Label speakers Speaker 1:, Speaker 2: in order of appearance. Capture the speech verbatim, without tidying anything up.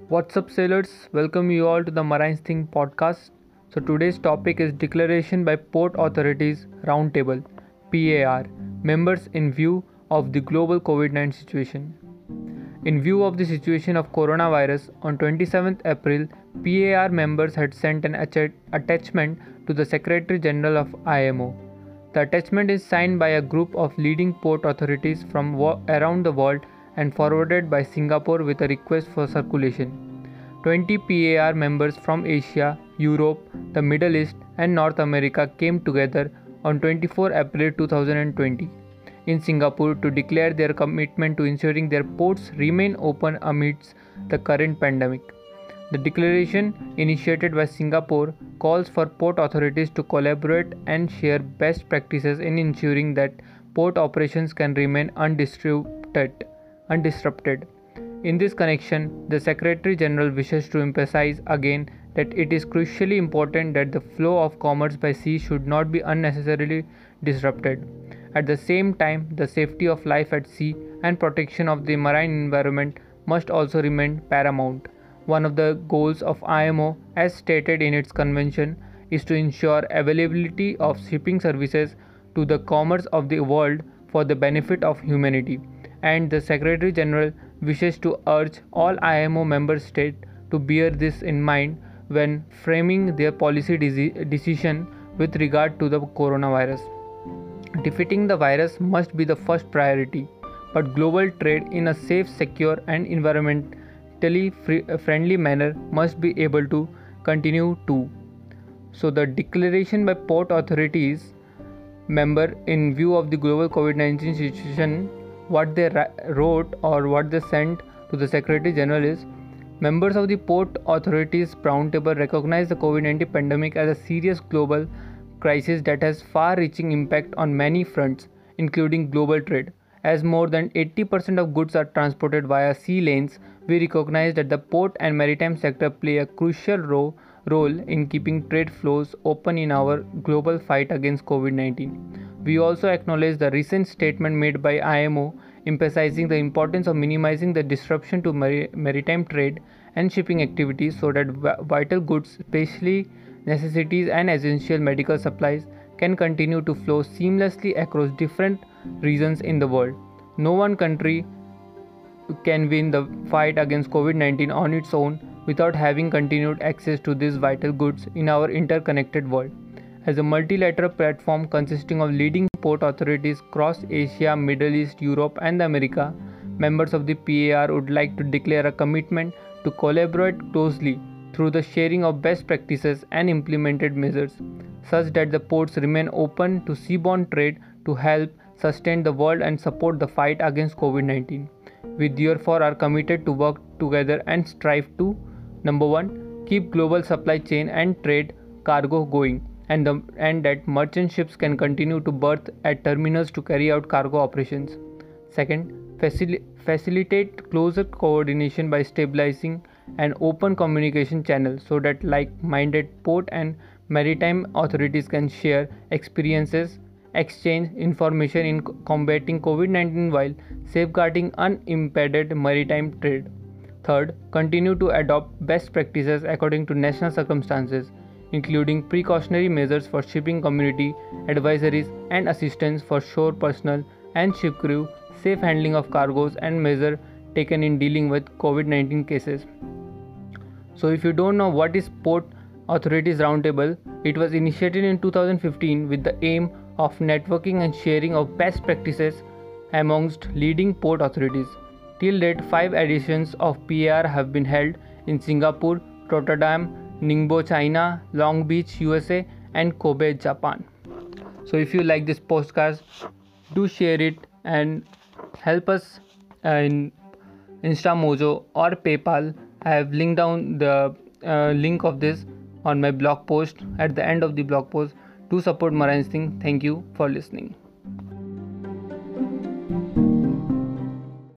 Speaker 1: What's up, sailors? Welcome you all to the Marines Thing podcast. So, today's topic is Declaration by Port Authorities Roundtable P A R members in view of the global COVID nineteen situation. In view of the situation of coronavirus, on twenty-seventh April, P A R members had sent an attachment to the Secretary General of I M O. The attachment is signed by a group of leading port authorities from wo- around the world and forwarded by Singapore with a request for circulation. twenty P A R members from Asia, Europe, the Middle East, and North America came together on twenty-fourth April two thousand twenty in Singapore to declare their commitment to ensuring their ports remain open amidst the current pandemic. The declaration, initiated by Singapore, calls for port authorities to collaborate and share best practices in ensuring that port operations can remain undisrupted. undisrupted. In this connection, the Secretary General wishes to emphasize again that it is crucially important that the flow of commerce by sea should not be unnecessarily disrupted. At the same time, the safety of life at sea and protection of the marine environment must also remain paramount. One of the goals of I M O, as stated in its convention, is to ensure availability of shipping services to the commerce of the world for the benefit of humanity. And the Secretary General wishes to urge all I M O member states to bear this in mind when framing their policy de- decision with regard to the coronavirus. Defeating the virus must be the first priority, but global trade in a safe, secure, and environmentally free, friendly manner must be able to continue too. So, the declaration by port authorities member in view of the global COVID nineteen situation, what they wrote or what they sent to the Secretary General is: members of the Port Authorities Roundtable recognize the COVID nineteen pandemic as a serious global crisis that has far-reaching impact on many fronts, including global trade. As more than eighty percent of goods are transported via sea lanes, we recognize that the port and maritime sector play a crucial ro- role in keeping trade flows open in our global fight against COVID nineteen. We also acknowledge the recent statement made by I M O emphasizing the importance of minimizing the disruption to mar- maritime trade and shipping activities so that vital goods, especially necessities and essential medical supplies, can continue to flow seamlessly across different regions in the world. No one country can win the fight against COVID nineteen on its own without having continued access to these vital goods in our interconnected world. As a multilateral platform consisting of leading port authorities across Asia, Middle East, Europe, and America, members of the P A R would like to declare a commitment to collaborate closely through the sharing of best practices and implemented measures, such that the ports remain open to seaborne trade to help sustain the world and support the fight against COVID nineteen. We therefore are committed to work together and strive to: number one, keep global supply chain and trade cargo going, and, the, and that merchant ships can continue to berth at terminals to carry out cargo operations. Second, facil- facilitate closer coordination by stabilizing an open communication channel so that like-minded port and maritime authorities can share experiences, exchange information in combating COVID nineteen while safeguarding unimpeded maritime trade. Third, continue to adopt best practices according to national circumstances, including precautionary measures for shipping community, advisories and assistance for shore personnel and ship crew, safe handling of cargoes, and measures taken in dealing with COVID nineteen cases. So if you don't know what is Port Authorities Roundtable, it was initiated in two thousand fifteen with the aim of networking and sharing of best practices amongst leading port authorities. Till date, five editions of P A R have been held in Singapore, Rotterdam, Ningbo, China, Long Beach, U S A, and Kobe, Japan. So if you like this podcast, do share it and help us in InstaMojo or PayPal. I have linked down the uh, link of this on my blog post at the end of the blog post to support Marines Thing. Thank you for listening.